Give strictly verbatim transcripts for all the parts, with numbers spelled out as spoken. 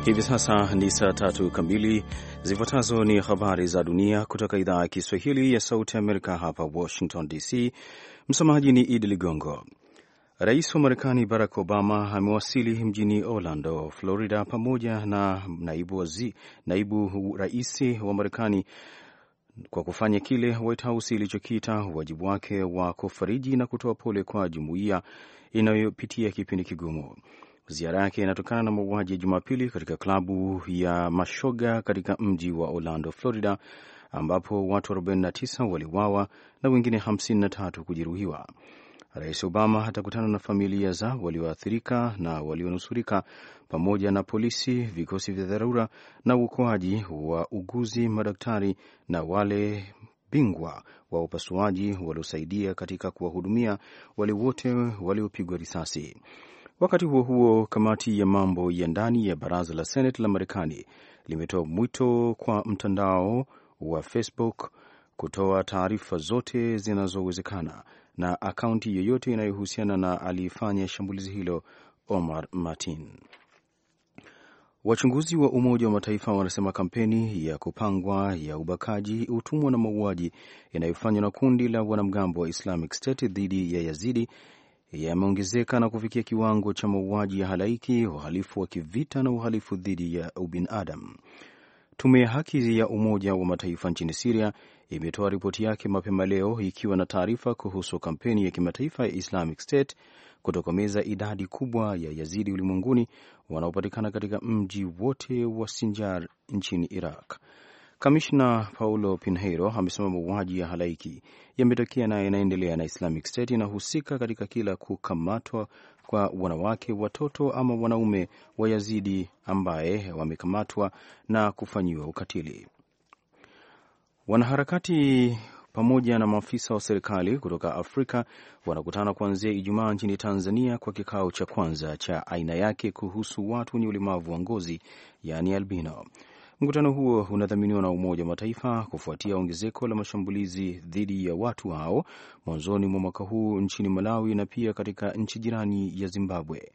Hivi sasa ni saa tatu kamili. Zifuatazo ni habari za dunia kutoka idhaa ya Kiswahili ya Sauti ya Amerika hapa Washington D C. Msomaji ni Idi Ligongo. Rais wa Marekani Barack Obama amewasili mjini Orlando, Florida pamoja na naibu, wazi, naibu rais wa Marekani kwa kufanya kile White House ilichokiita wajibu wake wa kufariji na kutoa pole kwa jumuiya inayopitia kipindi kigumu. Ziara yake inatokana na mauaji ya Jumapili katika klabu ya mashoga katika mji wa Orlando, Florida, ambapo watu arobaini na tisa waliuawa na wengine hamsini na tatu kujeruhiwa. Rais Obama atakutana na familia za walioathirika na walionusurika pamoja na polisi, vikosi vya dharura na uokoaji wa uguzi, madaktari na wale bingwa wa upasuaji waliosaidia katika kuwahudumia wale wote waliopigwa risasi. Wakati huo huo, kamati ya mambo ya ndani ya baraza la Senate la Marekani limetoa mwito kwa mtandao wa Facebook kutoa taarifa zote zinazowezekana na akaunti yoyote inayohusiana na aliyefanya shambulizi hilo, Omar Martin. Wachunguzi wa Umoja wa Mataifa wanasema kampeni ya kupangwa ya ubakaji, utumwa na mauaji inayofanywa na kundi la wanamgambo wa Islamic State dhidi ya Yazidi yameongezeka na kufikia kiwango cha mauaji ya halaiki, uhalifu wa kivita na uhalifu dhidi ya ubinadamu. Tume ya haki ya Umoja wa Mataifa nchini Syria imetoa ripoti yake mapema leo ikiwa na taarifa kuhusu kampeni ya kimataifa ya Islamic State kutokomeza idadi kubwa ya Yazidi ulimwenguni wanaopatikana katika mji wote wa Sinjar nchini Iraq. Kamishna Paulo Pinheiro amesema mauaji ya halaiki yametokea na yanaendelea na Islamic State inahusika katika kila kukamatwa kwa wanawake, watoto ama wanaume wa Yazidi ambaye wamekamatwa na kufanyiwa ukatili. Wanaharakati pamoja na maafisa wa serikali kutoka Afrika wanakutana kuanzia Ijumaa nchini Tanzania kwa kikao cha kwanza cha aina yake kuhusu watu wenye ulemavu wa ngozi, yaani albino. Mkutano huo unadhaminiwa na Umoja wa Mataifa kufuatia ongezeko la mashambulizi dhidi ya watu hao mwanzoni mwa mwaka huu nchini Malawi na pia katika nchi jirani ya Zimbabwe.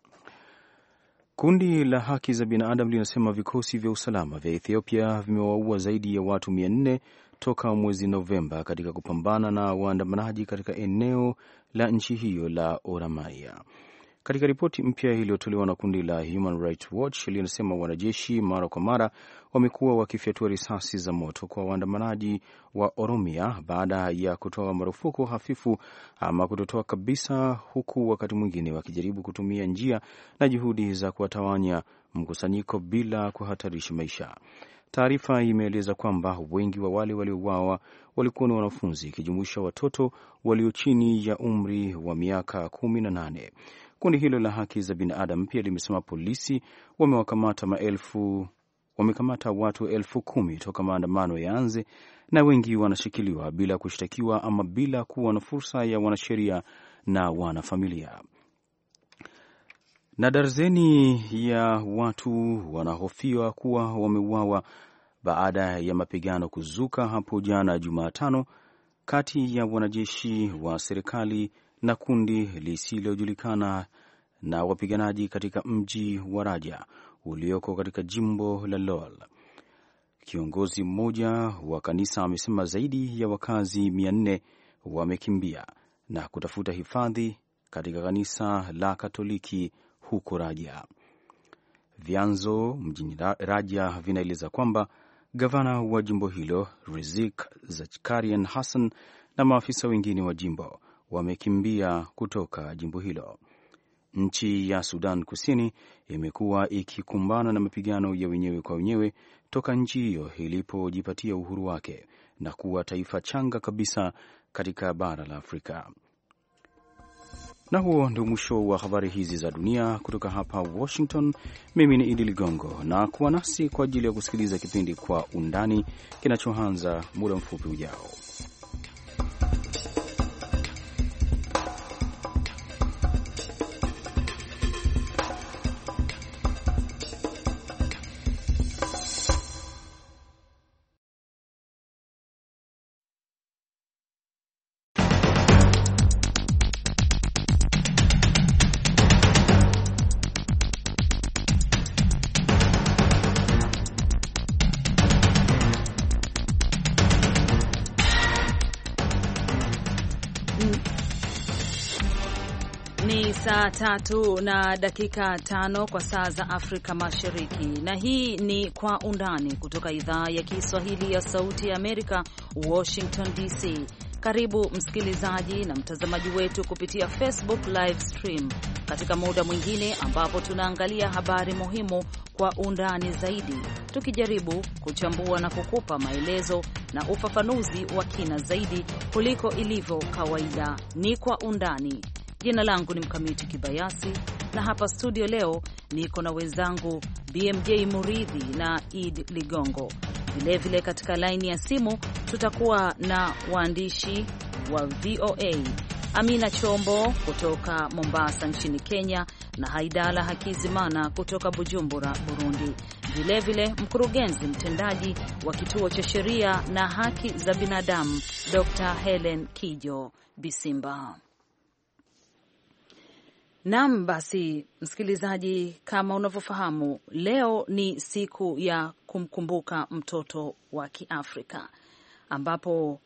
Kundi la haki za binadamu linasema vikosi vya usalama vya Ethiopia vimewaua zaidi ya watu mia nne toka mwezi Novemba katika kupambana na waandamanaji katika eneo la nchi hiyo la Oromia. Katika ripoti mpya iliyotolewa na kundi la Human Rights Watch linasema wanajeshi mara kwa mara wamekuwa wakifyatua risasi za moto kwa waandamanaji wa Oromia baada ya kutoa marufuku hafifu ama kutotoa kabisa, huku wakati mwingine wakijaribu kutumia njia na juhudi za kuwatawanya mkusanyiko bila kuhatarisha maisha. Taarifa imeeleza kwamba wengi wa wale waliouawa walikuwa ni wanafunzi, ikijumuisha watoto walio chini ya umri wa miaka kumi na nane. Kundi hilo la haki za binadamu pia limesema polisi wamewakamata maelfu wamekamata watu elfu kumi toka maandamano yaanze, na wengi wanashikiliwa bila kushtakiwa ama bila kuwa na fursa ya wanasheria na wanafamilia. Na darzeni ya watu wanahofiwa kuwa wameuawa baada ya mapigano kuzuka hapo jana Jumatano kati ya wanajeshi wa serikali na kundi lisilojulikana na wapiganaji katika mji wa Raja ulioko katika jimbo la Lol. Kiongozi mmoja wa kanisa amesema zaidi ya wakazi mia nne wamekimbia na kutafuta hifadhi katika kanisa la Katoliki huko Raja. Vyanzo mjini Raja vinaeleza kwamba gavana wa jimbo hilo Rizik Zakarian Hassan na maafisa wengine wa jimbo wamekimbia kutoka jimbo hilo. Nchi ya Sudan Kusini imekuwa ikikumbana na mapigano ya wenyewe kwa wenyewe toka nchi hiyo ilipojipatia uhuru wake na kuwa taifa changa kabisa katika bara la Afrika. Na huo ndio mwisho wa habari hizi za dunia kutoka hapa Washington. Mimi ni Idi Ligongo, na kuwa nasi kwa ajili ya kusikiliza kipindi Kwa Undani kinachoanza muda mfupi ujao. Ni saa tatu na dakika tano kwa saa za Afrika Mashariki, na hii ni Kwa Undani kutoka idhaa ya Kiswahili ya Sauti ya Amerika, Washington D C. Karibu msikilizaji na mtazamaji wetu kupitia Facebook live stream katika muda mwingine ambapo tunaangalia habari muhimu kwa undani zaidi, tukijaribu kuchambua na kukupa maelezo na ufafanuzi wa kina zaidi kuliko ilivyo kawaida. Ni Kwa Undani. Jina langu ni Mkamiti Kibayasi, na hapa studio leo niko na wenzangu B M J Muridhi na Id Ligongo. Vilevile katika laini ya simu tutakuwa na waandishi wa V O A Amina Chombo kutoka Mombasa nchini Kenya na Haidala Hakizimana kutoka Bujumbura, Burundi. Vilevile mkurugenzi mtendaji wa kituo cha sheria na haki za binadamu Doctor Helen Kijo Bisimba. Naam, basi msikilizaji, kama unavyofahamu, leo ni siku ya kumkumbuka mtoto wa Kiafrika, ambapo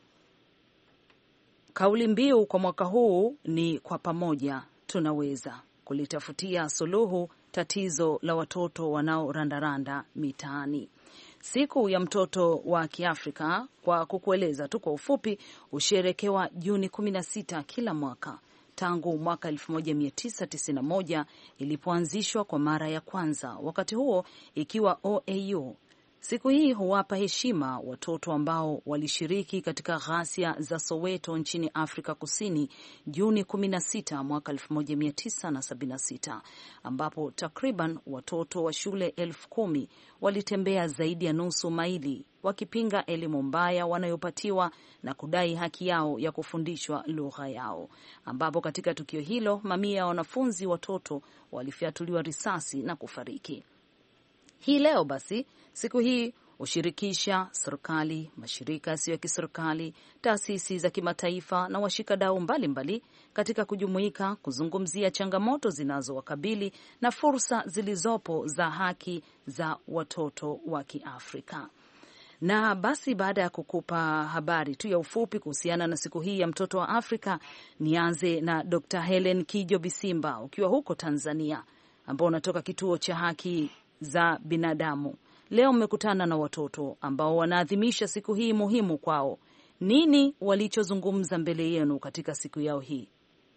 kauli mbiu kwa mwaka huu ni kwa pamoja tunaweza kulitafutia suluhu tatizo la watoto wanaorandaranda mitaani. Siku ya mtoto wa Kiafrika, kwa kukueleza tu kwa ufupi, husherekewa Juni kumi na sita kila mwaka tangu mwaka elfu moja mia tisa tisini na moja ilipoanzishwa kwa mara ya kwanza, wakati huo ikiwa O A U. Siku hii huwapa heshima watoto ambao walishiriki katika ghasia za Soweto nchini Afrika Kusini Juni kumi na sita mwaka elfu moja mia tisa sabini na sita, ambapo takriban watoto wa shule elfu kumi walitembea zaidi ya nusu maili wakipinga elimu mbaya wanayopatiwa na kudai haki yao ya kufundishwa lugha yao, ambapo katika tukio hilo mamia ya wanafunzi watoto walifyatuliwa risasi na kufariki. Hii leo basi, siku hii hushirikisha serikali, mashirika yasiyo ya kiserikali, taasisi za kimataifa na washikadau mbalimbali katika kujumuika kuzungumzia changamoto zinazowakabili na fursa zilizopo za haki za watoto wa Kiafrika. Na basi baada ya kukupa habari tu ya ufupi kuhusiana na siku hii ya mtoto wa Afrika, nianze na Doctor Helen Kijo Bisimba, ukiwa huko Tanzania, ambao unatoka kituo cha haki za binadamu. Leo mmekutana na watoto ambao wanaadhimisha siku hii muhimu kwao. Nini walichozungumza mbele yenu katika siku yao hii?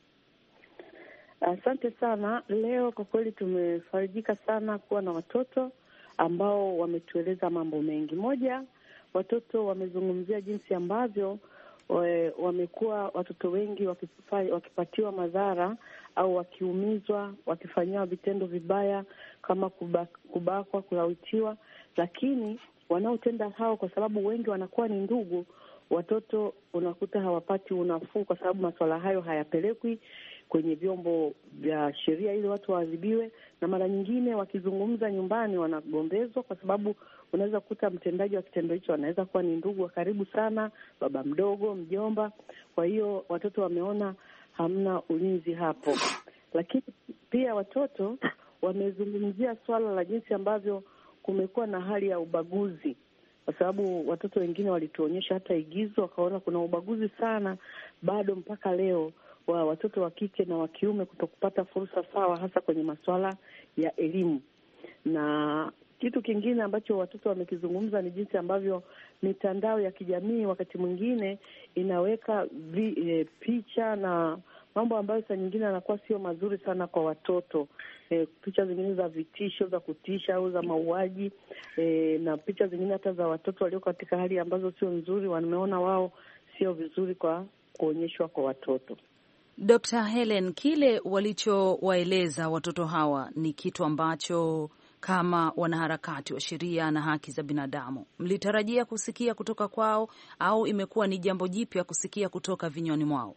Asante sana. Leo kwa kweli tumefarijika sana kuwa na watoto ambao wametueleza mambo mengi. Moja, watoto wamezungumzia jinsi ambavyo wamekuwa watoto wengi wakipatiwa madhara au wakiumizwa, wakifanyiwa vitendo vibaya kama kubakwa, kulawitiwa, lakini wanaotenda hao, kwa sababu wengi wanakuwa ni ndugu, watoto unakuta hawapati unafuu kwa sababu masuala hayo hayapelekwi kwenye vyombo vya sheria ili watu waadhibiwe, na mara nyingine wakizungumza nyumbani wanagombezwa, kwa sababu unaweza kukuta mtendaji wa kitendo hicho anaweza kuwa ni ndugu wa karibu sana, baba mdogo, mjomba. Kwa hiyo watoto wameona hamna ulinzi hapo. Lakini pia watoto wamezungumzia swala la jinsi ambavyo kumekuwa na hali ya ubaguzi, kwa sababu watoto wengine walituonyesha hata igizo, wakaona kuna ubaguzi sana bado mpaka leo wa watoto wa kike na wa kiume kutokupata fursa sawa, hasa kwenye masuala ya elimu. Na kitu kingine ambacho watoto wamekizungumza ni jinsi ambavyo mitandao ya kijamii wakati mwingine inaweka vi, e, picha na mambo ambayo saa nyingine yanakuwa sio mazuri sana kwa watoto. E, picha zingine za vitisho, za kutisha au za mauaji, e, na picha zingine hata za watoto walio katika hali ambazo sio nzuri, wameona wao sio vizuri kwa kuonyeshwa kwa watoto. Doctor Helen, kile walichowaeleza watoto hawa ni kitu ambacho kama wanaharakati wa sheria na haki za binadamu mlitarajia kusikia kutoka kwao, au imekuwa ni jambo jipya kusikia kutoka vinywani mwao?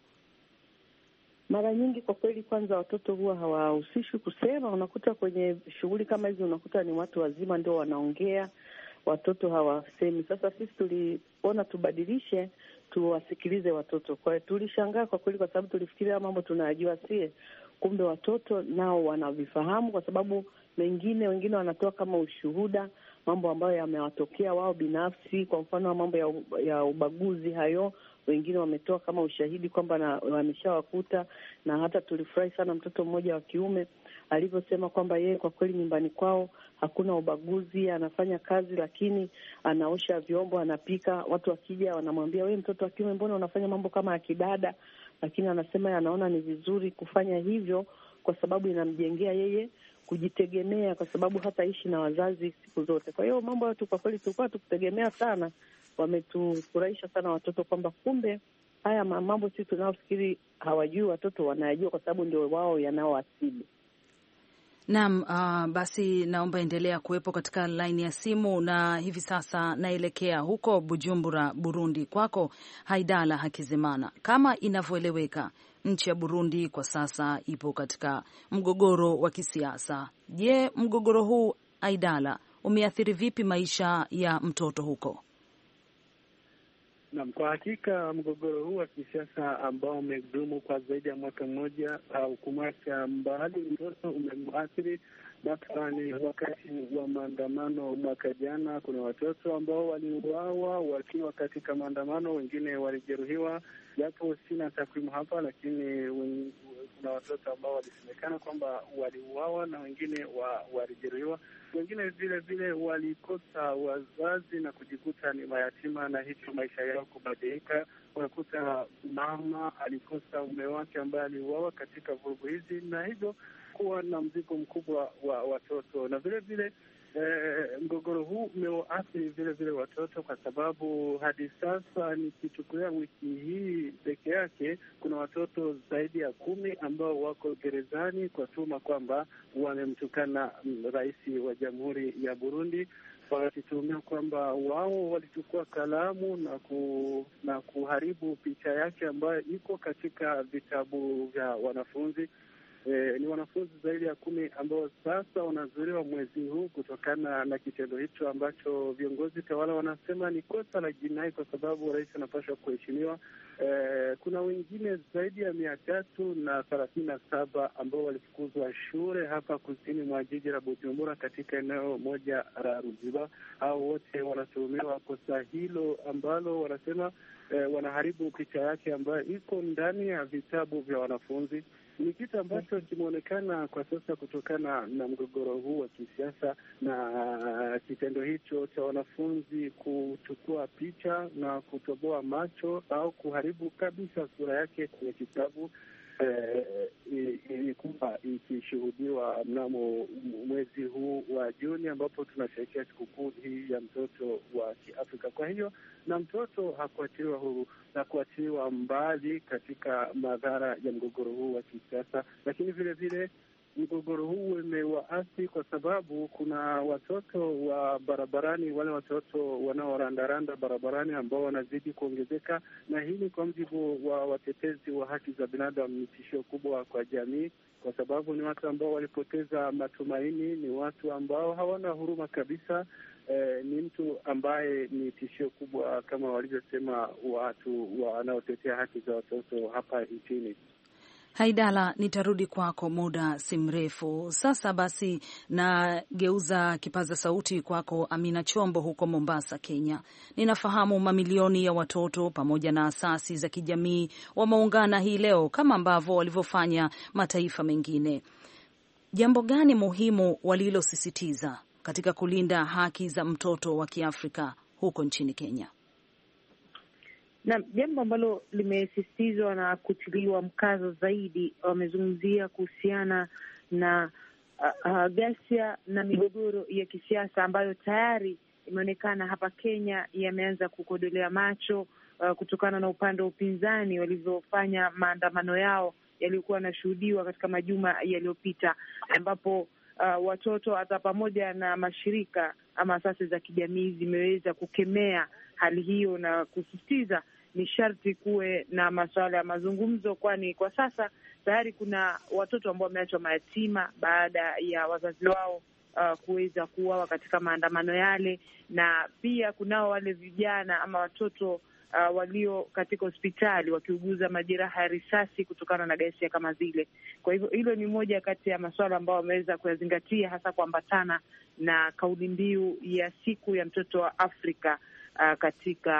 Mara nyingi kwa kweli, kwanza watoto huwa hawahusishwi kusema. Unakuta kwenye shughuli kama hizi, unakuta ni watu wazima ndio wanaongea, watoto hawasemi. Sasa sisi tuliona tubadilishe, tuwasikilize watoto. Kwa hiyo tulishangaa kwa kweli, kwa sababu tulifikiria mambo tunayajua sie, kumbe watoto nao wanavifahamu, kwa sababu mengine wengine wanatoa kama ushuhuda mambo ambayo yamewatokea wao binafsi. Kwa mfano mambo ya, ya ubaguzi hayo wengine wametoa kama ushahidi kwamba wameshawakuta, na hata tulifurahi sana mtoto mmoja wa kiume alivyosema kwamba yeye kwa kweli nyumbani kwao hakuna ubaguzi, anafanya kazi lakini anaosha vyombo, anapika. Watu wakija wanamwambia, wewe mtoto wa kiume, mbona unafanya mambo kama ya kidada? Lakini anasema anaona ni vizuri kufanya hivyo kwa sababu inamjengea yeye kujitegemea, kwa sababu hata ishi na wazazi siku zote. Kwa hiyo mambo yetu kwa kweli tulikuwa tukitegemea sana. Wametufurahisha sana watoto kwamba kumbe haya mambo sisi tunaofikiri hawajui, watoto wanayajua kwa sababu ndio wao yanaoasili. Naam, uh, basi naomba endelea kuwepo katika laini ya simu, na hivi sasa naelekea huko Bujumbura, Burundi, kwako Haidala Hakizimana. Kama inavyoeleweka, nchi ya Burundi kwa sasa ipo katika mgogoro wa kisiasa. Je, mgogoro huu Haidala umeathiri vipi maisha ya mtoto huko? Naam, kwa hakika mgogoro huu wa kisiasa ambao umedumu kwa zaidi ya mwaka mmoja au kumwacha mbali mtoto umemwathiri. Mathalani, wakati wa maandamano mwaka jana, kuna watoto ambao waliuawa wakiwa katika maandamano, wengine walijeruhiwa, japo sina takwimu hapa, lakini kuna watoto ambao walisemekana kwamba waliuawa na wengine wa, walijeruhiwa. Wengine vile vile walikosa wazazi na kujikuta ni mayatima, na hivyo maisha yao kubadilika. Unakuta mama alikosa mume wake ambaye aliuawa katika vurugu hizi, na hivyo kuwa na mzigo mkubwa wa watoto. Na vile vile eh, mgogoro huu umewaathiri vile vile watoto, kwa sababu hadi sasa nikichukulia wiki hii peke yake kuna watoto zaidi ya kumi ambao wako gerezani kwa tuma kwamba wamemtukana rais wa Jamhuri ya Burundi, wakitumia kwamba wao walichukua kalamu na ku, na kuharibu picha yake ambayo iko katika vitabu vya wanafunzi. E, ni wanafunzi zaidi ya kumi ambao sasa wanazuiliwa mwezi huu kutokana na kitendo hicho ambacho viongozi tawala wanasema ni kosa la jinai, kwa sababu rais anapaswa kuheshimiwa. E, kuna wengine zaidi ya mia tatu na thelathini na saba ambao walifukuzwa shule hapa kusini mwa jiji la Bujumbura katika eneo moja la Ruziba. Hao wote wanatuhumiwa kosa hilo ambalo wanasema e, wanaharibu picha yake ambayo iko ndani ya vitabu vya wanafunzi. Ni kitu ambacho kimeonekana kwa sasa kutokana na mgogoro huu wa kisiasa na kitendo hicho cha wanafunzi kuchukua picha na kutoboa macho au kuharibu kabisa sura yake kwenye kitabu. Ilikuwa eh, ikishuhudiwa mnamo mwezi huu wa Juni ambapo tunasherehekea sikukuu hii ya mtoto wa Kiafrika. Kwa hiyo na mtoto hakuachiliwa huru na kuachiliwa mbali katika madhara ya mgogoro huu wa kisiasa, lakini vile vile mgogoro huu umewaathiri kwa sababu kuna watoto wa barabarani, wale watoto wanaorandaranda barabarani ambao wanazidi kuongezeka, na hii ni kwa mujibu wa watetezi wa haki za binadamu ni tishio kubwa kwa jamii, kwa sababu ni watu ambao walipoteza matumaini, ni watu ambao hawana huruma kabisa. Eh, ni mtu ambaye ni tishio kubwa kama walivyosema watu wanaotetea haki za watoto hapa nchini. Haidala, nitarudi kwako muda si mrefu. Sasa basi nageuza kipaza sauti kwako Amina Chombo huko Mombasa, Kenya. Ninafahamu mamilioni ya watoto pamoja na asasi za kijamii wameungana hii leo kama ambavyo walivyofanya mataifa mengine. Jambo gani muhimu walilosisitiza katika kulinda haki za mtoto wa Kiafrika huko nchini Kenya? Na jambo ambalo limesisitizwa na kutiliwa mkazo zaidi, wamezungumzia kuhusiana na uh, uh, ghasia na migogoro ya kisiasa ambayo tayari imeonekana hapa Kenya yameanza kukodolea macho uh, kutokana na upande wa upinzani walivyofanya maandamano yao yaliyokuwa yanashuhudiwa katika majuma yaliyopita, ambapo uh, watoto hata pamoja na mashirika ama asasi za kijamii zimeweza kukemea hali hiyo na kusisitiza ni sharti kuwe na masuala ya mazungumzo, kwani kwa sasa tayari kuna watoto ambao wameachwa mayatima baada ya wazazi wao uh, kuweza kuuawa katika maandamano yale, na pia kunao wale vijana ama watoto uh, walio katika hospitali wakiuguza majeraha ya risasi kutokana na ghasia kama zile. Kwa hivyo hilo ni moja kati ya masuala ambayo wameweza kuyazingatia, hasa kuambatana na kauli mbiu ya siku ya mtoto wa Afrika uh, katika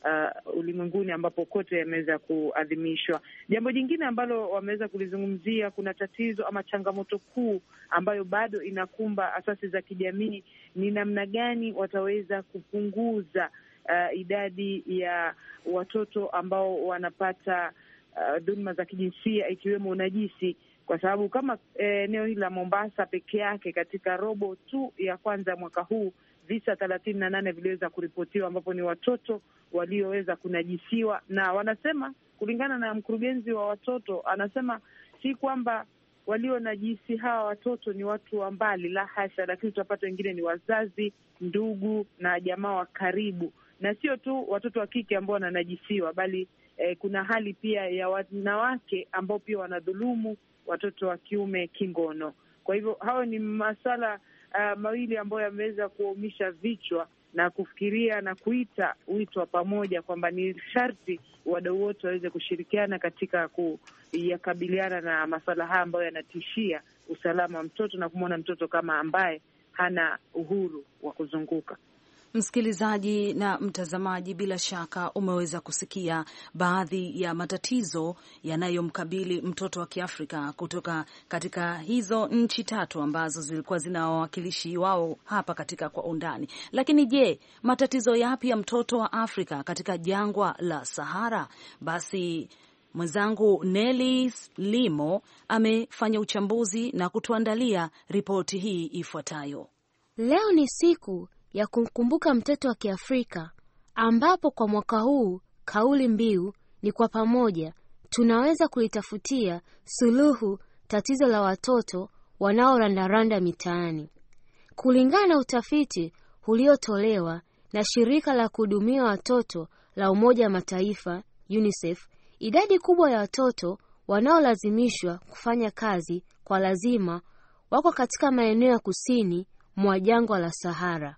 uh, ulimwenguni ambapo kote yameweza kuadhimishwa. Jambo jingine ambalo wameweza kulizungumzia, kuna tatizo ama changamoto kuu ambayo bado inakumba asasi za kijamii, ni namna gani wataweza kupunguza uh, idadi ya watoto ambao wanapata uh, dhuluma za kijinsia ikiwemo unajisi, kwa sababu kama eneo eh, hili la Mombasa peke yake katika robo tu ya kwanza mwaka huu visa thelathini na nane viliweza kuripotiwa ambapo ni watoto walioweza kunajisiwa. Na wanasema kulingana na mkurugenzi wa watoto, anasema si kwamba walionajisi hawa watoto ni watu wa mbali, la hasha, lakini tutapata wengine ni wazazi, ndugu na jamaa wa karibu, na sio tu watoto wa kike ambao wananajisiwa, bali eh, kuna hali pia ya wanawake ambao pia wanadhulumu watoto wa kiume kingono. Kwa hivyo hao ni masuala uh, mawili ambayo yameweza kuumisha vichwa na kufikiria na kuita wito wa pamoja kwamba ni sharti wadau wote waweze kushirikiana katika kuyakabiliana na masuala haya ambayo yanatishia usalama wa mtoto na kumwona mtoto kama ambaye hana uhuru wa kuzunguka. Msikilizaji na mtazamaji, bila shaka umeweza kusikia baadhi ya matatizo yanayomkabili mtoto wa Kiafrika kutoka katika hizo nchi tatu ambazo zilikuwa zina wawakilishi wao hapa katika Kwa Undani. Lakini je, matatizo yapi ya mtoto wa Afrika katika jangwa la Sahara? Basi mwenzangu Nelly Limo amefanya uchambuzi na kutuandalia ripoti hii ifuatayo. Leo ni siku ya kumkumbuka mtoto wa Kiafrika, ambapo kwa mwaka huu kauli mbiu ni kwa pamoja tunaweza kulitafutia suluhu tatizo la watoto wanaorandaranda mitaani. Kulingana na utafiti uliotolewa na shirika la kuhudumia watoto la Umoja wa Mataifa UNICEF, idadi kubwa ya watoto wanaolazimishwa kufanya kazi kwa lazima wako katika maeneo ya kusini mwa jangwa la Sahara.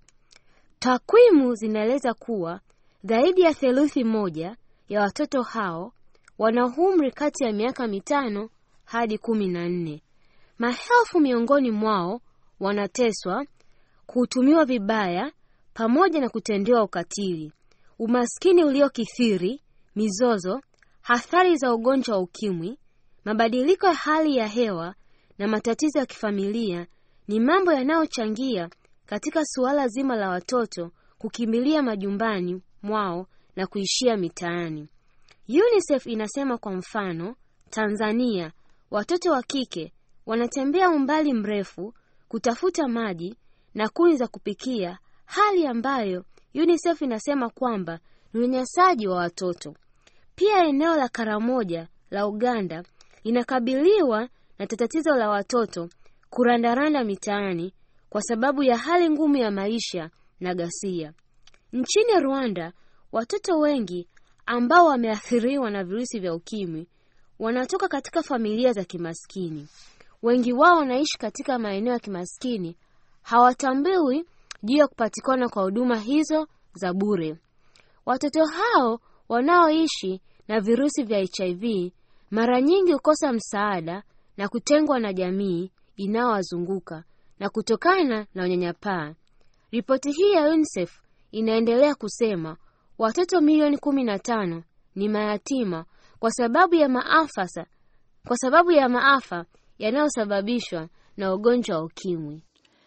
Takwimu zinaeleza kuwa zaidi ya theluthi moja ya watoto hao wana umri kati ya miaka mitano hadi kumi na nne. Maelfu miongoni mwao wanateswa, kutumiwa vibaya pamoja na kutendewa ukatili. Umaskini uliokithiri, mizozo, athari za ugonjwa wa ukimwi, mabadiliko ya hali ya hewa na matatizo ya kifamilia ni mambo yanayochangia katika suala zima la watoto kukimbilia majumbani mwao na kuishia mitaani. UNICEF inasema kwa mfano, Tanzania, watoto wa kike wanatembea umbali mrefu kutafuta maji na kuni za kupikia, hali ambayo UNICEF inasema kwamba ni unyanyasaji wa watoto. Pia eneo la Karamoja la Uganda linakabiliwa na tatizo la watoto kurandaranda mitaani kwa sababu ya hali ngumu ya maisha na ghasia. Nchini Rwanda, watoto wengi ambao wameathiriwa na virusi vya ukimwi wanatoka katika familia za kimaskini. Wengi wao wanaishi katika maeneo ya kimaskini, hawatambiwi juu ya kupatikana kwa huduma hizo za bure. Watoto hao wanaoishi na virusi vya H I V mara nyingi hukosa msaada na kutengwa na jamii inayowazunguka na kutokana na unyanyapaa. Ripoti hii ya UNICEF inaendelea kusema watoto milioni kumi na tano ni mayatima kwa sababu ya maafa kwa sababu ya maafa yanayosababishwa na ugonjwa wa ukimwi.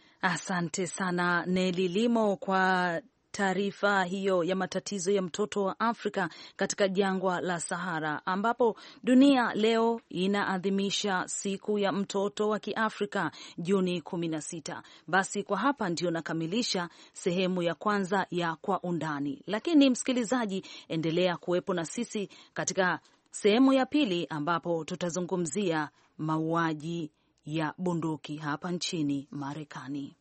Asante sana Nelly Limo kwa taarifa hiyo ya matatizo ya mtoto wa Afrika katika jangwa la Sahara, ambapo dunia leo inaadhimisha siku ya mtoto wa Kiafrika Juni kumi na sita. Basi kwa hapa ndio nakamilisha sehemu ya kwanza ya Kwa Undani, lakini msikilizaji, endelea kuwepo na sisi katika sehemu ya pili ambapo tutazungumzia mauaji ya bunduki hapa nchini Marekani.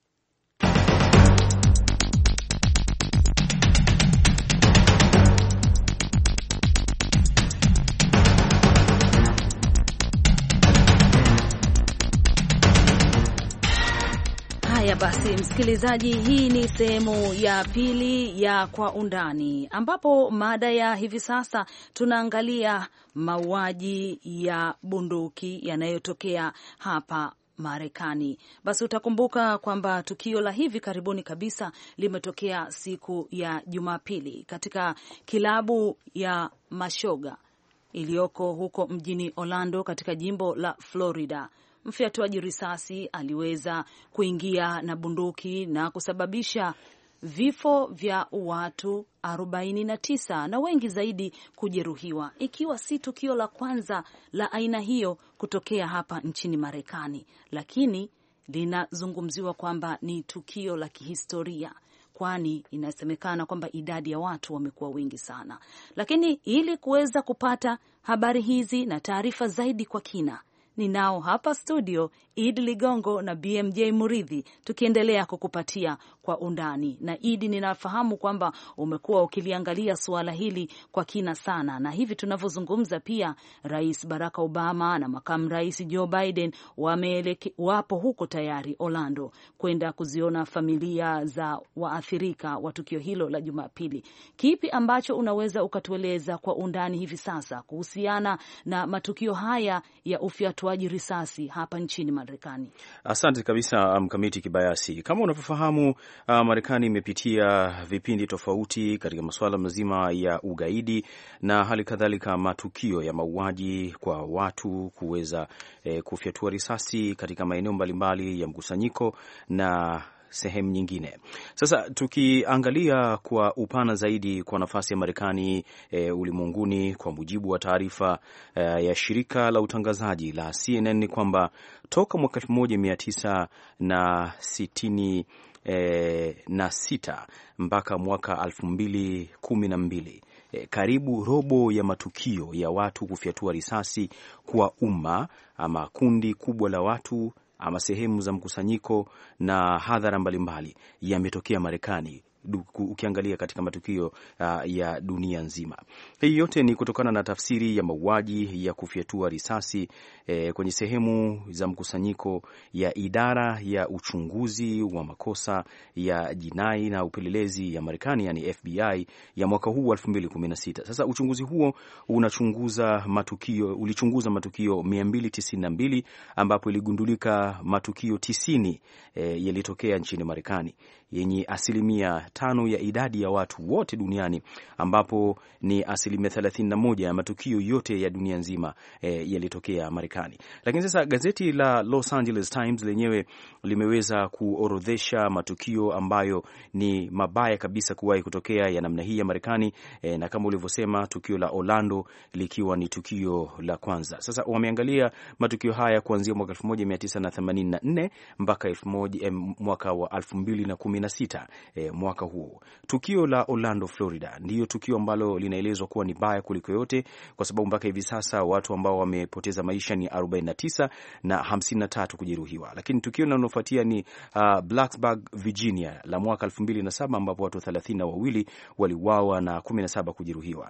Haya basi, msikilizaji, hii ni sehemu ya pili ya Kwa Undani, ambapo mada ya hivi sasa tunaangalia mauaji ya bunduki yanayotokea hapa Marekani. Basi utakumbuka kwamba tukio la hivi karibuni kabisa limetokea siku ya Jumapili katika kilabu ya mashoga iliyoko huko mjini Orlando katika jimbo la Florida. Mfyatuaji risasi aliweza kuingia na bunduki na kusababisha vifo vya watu arobaini na tisa na wengi zaidi kujeruhiwa, ikiwa si tukio la kwanza la aina hiyo kutokea hapa nchini Marekani, lakini linazungumziwa kwamba ni tukio la kihistoria, kwani inasemekana kwamba idadi ya watu wamekuwa wengi sana. Lakini ili kuweza kupata habari hizi na taarifa zaidi kwa kina, ninao hapa studio Idi Ligongo na B M J Muridhi, tukiendelea kukupatia kwa undani. Na Idi, ninafahamu kwamba umekuwa ukiliangalia suala hili kwa kina sana, na hivi tunavyozungumza pia Rais Barack Obama na makamu Rais Joe Biden wameeleke, wapo huko tayari Orlando kwenda kuziona familia za waathirika wa tukio hilo la Jumapili. Kipi ambacho unaweza ukatueleza kwa undani hivi sasa kuhusiana na matukio haya ya ufyatuaji risasi hapa nchini Marekani? Asante kabisa Mkamiti Kibayasi. Kama unavyofahamu, uh, Marekani imepitia vipindi tofauti katika masuala mazima ya ugaidi na hali kadhalika matukio ya mauaji kwa watu kuweza eh, kufyatua risasi katika maeneo mbalimbali ya mkusanyiko na sehemu nyingine. Sasa tukiangalia kwa upana zaidi kwa nafasi ya Marekani e, ulimwenguni, kwa mujibu wa taarifa e, ya shirika la utangazaji la C N N ni kwamba toka mwaka elfu moja mia tisa na sitini e, na sita mpaka mwaka elfu mbili kumi na mbili e, karibu robo ya matukio ya watu kufyatua risasi kwa umma ama kundi kubwa la watu ama sehemu za mkusanyiko na hadhara mbalimbali yametokea Marekani, ukiangalia katika matukio uh, ya dunia nzima. Hii yote ni kutokana na tafsiri ya mauaji ya kufyatua risasi eh, kwenye sehemu za mkusanyiko ya idara ya uchunguzi wa makosa ya jinai na upelelezi ya Marekani, yani F B I, ya mwaka huu elfu mbili kumi na sita. Sasa uchunguzi huo unachunguza matukio ulichunguza matukio mia mbili tisini na mbili ambapo iligundulika matukio tisini eh, yalitokea nchini Marekani yenye asilimia tano ya idadi ya watu wote duniani, ambapo ni asilimia thelathini na moja ya matukio yote ya dunia nzima e, yalitokea Marekani. Lakini sasa gazeti la Los Angeles Times lenyewe limeweza kuorodhesha matukio ambayo ni mabaya kabisa kuwahi kutokea ya namna hii ya Marekani, e, na kama ulivyosema tukio la Orlando likiwa ni tukio la kwanza. Sasa wameangalia matukio haya kuanzia mwaka elfu moja mia tisa na themanini na nne mpaka mwaka wa elfu mbili na kumi na sita. E, mwaka huu tukio la Orlando, Florida ndiyo tukio ambalo linaelezwa kuwa ni baya kuliko yote, kwa sababu mpaka hivi sasa watu ambao wamepoteza maisha ni arobaini na tisa na hamsini na tatu kujeruhiwa. Lakini tukio linalofuatia ni uh, Blacksburg, Virginia la mwaka elfu mbili na saba ambapo watu thelathini na wawili waliuawa na kumi na saba kujeruhiwa.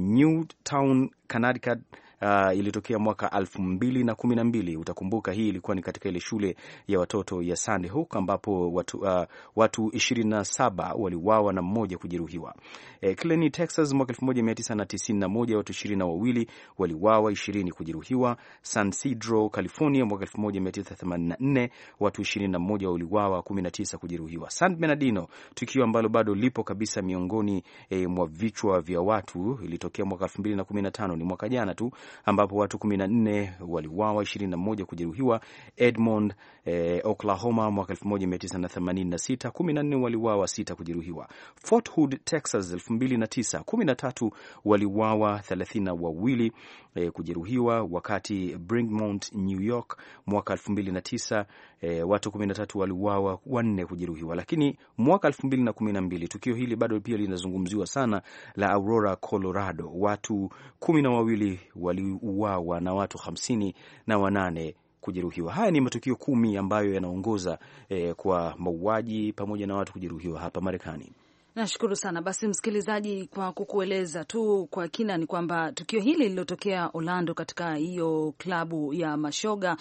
Newtown, Connecticut Uh, ilitokea mwaka elfu mbili na kumi na mbili. Utakumbuka hii ilikuwa ni katika ile shule ya watoto ya Sandy Hook ambapo watu, uh, watu ishirini na saba waliuawa na mmoja kujeruhiwa. Eh, Killeen, Texas mwaka elfu moja mia tisa na tisini na moja watu ishirini na wawili waliuawa, ishirini kujeruhiwa. San Isidro, California mwaka elfu moja mia tisa themanini na nne watu ishirini na moja waliuawa, kumi na tisa kujeruhiwa. San Bernardino, tukio ambalo bado lipo kabisa miongoni eh, mwa vichwa vya watu, ilitokea mwaka elfu mbili na kumi na tano, ni mwaka jana tu, ambapo watu kumi na nne waliuawa, ishirini na moja kujeruhiwa. Edmond, eh, Oklahoma mwaka elfu moja mia tisa na themanini na sita, kumi na nne waliuawa, sita kujeruhiwa. Fort Hood, Texas elfu mbili na tisa, kumi na tatu waliuawa, thelathini na wawili eh, kujeruhiwa. Wakati Brinkmont, New York mwaka elfu mbili na tisa, eh, watu kumi na tatu waliuawa, wanne kujeruhiwa. Lakini mwaka elfu mbili na kumi na mbili tukio hili bado pia linazungumziwa sana, la Aurora, Colorado, watu kumi na wawili waliuawa na watu hamsini na wanane kujeruhiwa. Haya ni matukio kumi ambayo yanaongoza eh, kwa mauaji pamoja na watu kujeruhiwa hapa Marekani. Nashukuru sana. Basi msikilizaji, kwa kukueleza tu kwa kina ni kwamba tukio hili lililotokea Orlando katika hiyo klabu ya mashoga,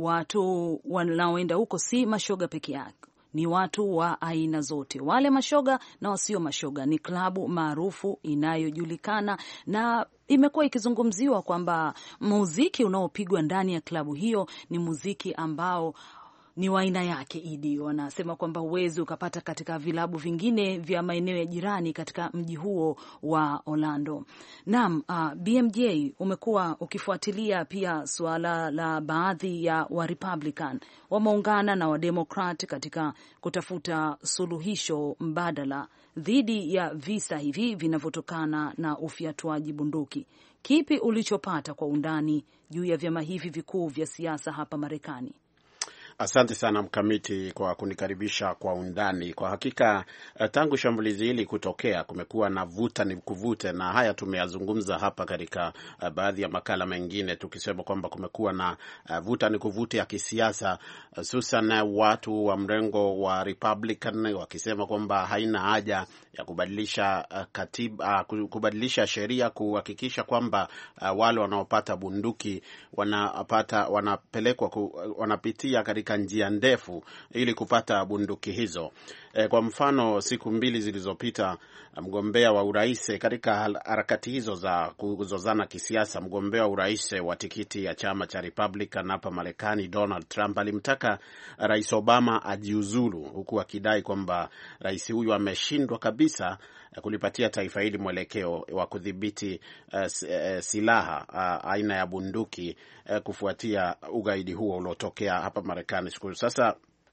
watu wanaoenda huko si mashoga peke yake, ni watu wa aina zote, wale mashoga na wasio mashoga. Ni klabu maarufu inayojulikana na imekuwa ikizungumziwa kwamba muziki unaopigwa ndani ya klabu hiyo ni muziki ambao ni wa aina yake. Idi wanasema kwamba huwezi ukapata katika vilabu vingine vya maeneo ya jirani katika mji huo wa Orlando. Naam, uh, B M J, umekuwa ukifuatilia pia suala la baadhi ya wa Republican wameungana na wa Democrat katika kutafuta suluhisho mbadala dhidi ya visa hivi vinavyotokana na ufyatuaji bunduki. Kipi ulichopata kwa undani juu ya vyama hivi vikuu vya siasa hapa Marekani? Asante sana Mkamiti kwa kunikaribisha kwa undani. Kwa hakika tangu shambulizi hili kutokea kumekuwa na vuta ni kuvute, na haya tumeyazungumza hapa katika uh, baadhi ya makala mengine, tukisema kwamba kumekuwa na uh, vuta ni kuvute ya kisiasa, hususan uh, watu wa mrengo wa Republican wakisema kwamba haina haja ya kubadilisha uh, katiba, uh, kubadilisha sheria kuhakikisha kwamba uh, wale wanaopata bunduki wanapata wanapelekwa ku, wanapitia katika njia ndefu ili kupata bunduki hizo. E, kwa mfano siku mbili zilizopita mgombea wa urais katika harakati hizo za kuzozana kisiasa, mgombea wa urais wa tikiti ya chama cha Republican hapa Marekani, Donald Trump, alimtaka Rais Obama ajiuzulu, huku akidai kwamba rais huyu ameshindwa kabisa kulipatia taifa hili mwelekeo wa kudhibiti uh, silaha uh, aina ya bunduki uh, kufuatia ugaidi huo uliotokea hapa Marekani siku. Sasa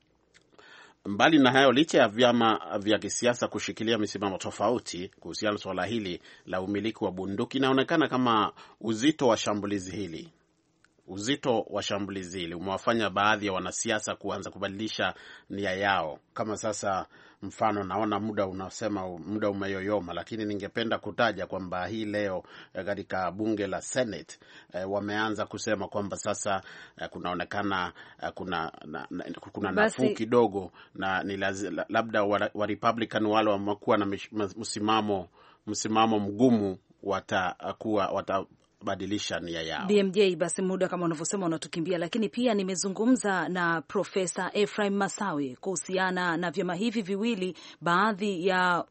mbali na hayo, licha ya vyama vya kisiasa kushikilia misimamo tofauti kuhusiana na swala hili la umiliki wa bunduki, inaonekana kama uzito wa shambulizi hili uzito wa shambulizi hili umewafanya baadhi ya wanasiasa kuanza kubadilisha nia yao. Kama sasa mfano, naona muda unasema muda umeyoyoma, lakini ningependa kutaja kwamba hii leo katika bunge la Senate eh, wameanza kusema kwamba sasa eh, kunaonekana eh, kuna na, na, kuna nafuu kidogo, na ni labda wa, wa Republican wale wamekuwa na msimamo msimamo mgumu watakuwa wata badilisha nia yao. B M J, basi muda kama unavyosema unatukimbia, lakini pia nimezungumza na Profesa Ephraim Masawe kuhusiana na vyama hivi viwili, baadhi ya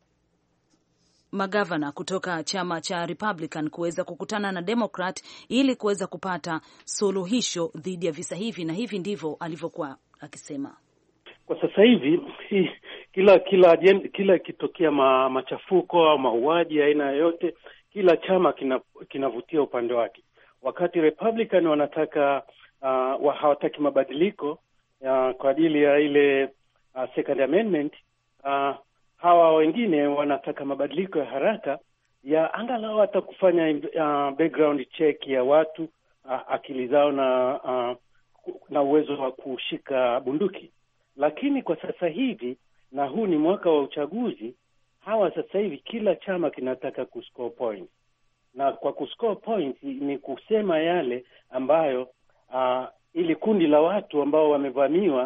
magavana kutoka chama cha Republican kuweza kukutana na Democrat ili kuweza kupata suluhisho dhidi ya visa hivi, na hivi ndivyo alivyokuwa akisema. Kwa sasa hivi hi, kila kila kila kitokea ma, machafuko au mauaji aina yoyote, kila chama kina kinavutia upande wake. Wakati Republican wanataka uh, wa hawataki mabadiliko uh, kwa ajili ya ile uh, Second Amendment, uh, hawa wengine wanataka mabadiliko ya haraka ya angalau hata kufanya uh, background check ya watu uh, akili zao na uh, na uwezo wa kushika bunduki. Lakini kwa sasa hivi, na huu ni mwaka wa uchaguzi, hawa sasa hivi kila chama kinataka kuscore point. Na kwa kuscore point ni kusema yale ambayo uh, ili kundi la watu ambao wamevamiwa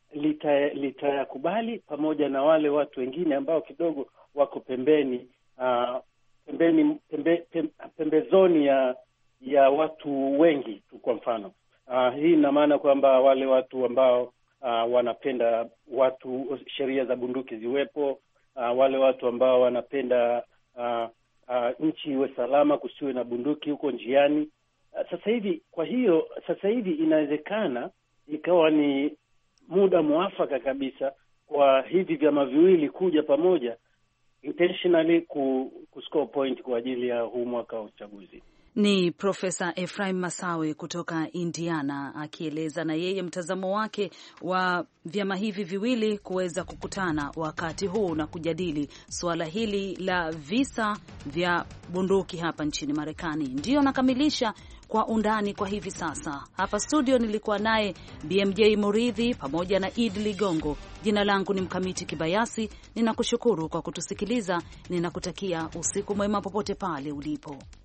litayakubali, lita pamoja na wale watu wengine ambao kidogo wako pembeni uh, pembeni pembe, pembe, pembezoni ya ya watu wengi tu. Kwa mfano uh, hii ina maana kwamba wale watu ambao uh, wanapenda watu sheria za bunduki ziwepo, Uh, wale watu ambao wanapenda uh, uh, nchi iwe salama, kusiwe na bunduki huko njiani. Uh, sasa hivi, kwa hiyo sasa hivi inawezekana ikawa ni muda mwafaka kabisa kwa hivi vyama viwili kuja pamoja intentionally ku, ku score point kwa ajili ya huu mwaka wa uchaguzi. Ni Profesa Ephraim Masawe kutoka Indiana akieleza na yeye mtazamo wake wa vyama hivi viwili kuweza kukutana wakati huu na kujadili suala hili la visa vya bunduki hapa nchini Marekani. Ndiyo nakamilisha Kwa Undani kwa hivi sasa. Hapa studio nilikuwa naye B M J Muridhi pamoja na Idi Ligongo. Jina langu ni Mkamiti Kibayasi. Ninakushukuru kwa kutusikiliza. Ninakutakia usiku mwema popote pale ulipo.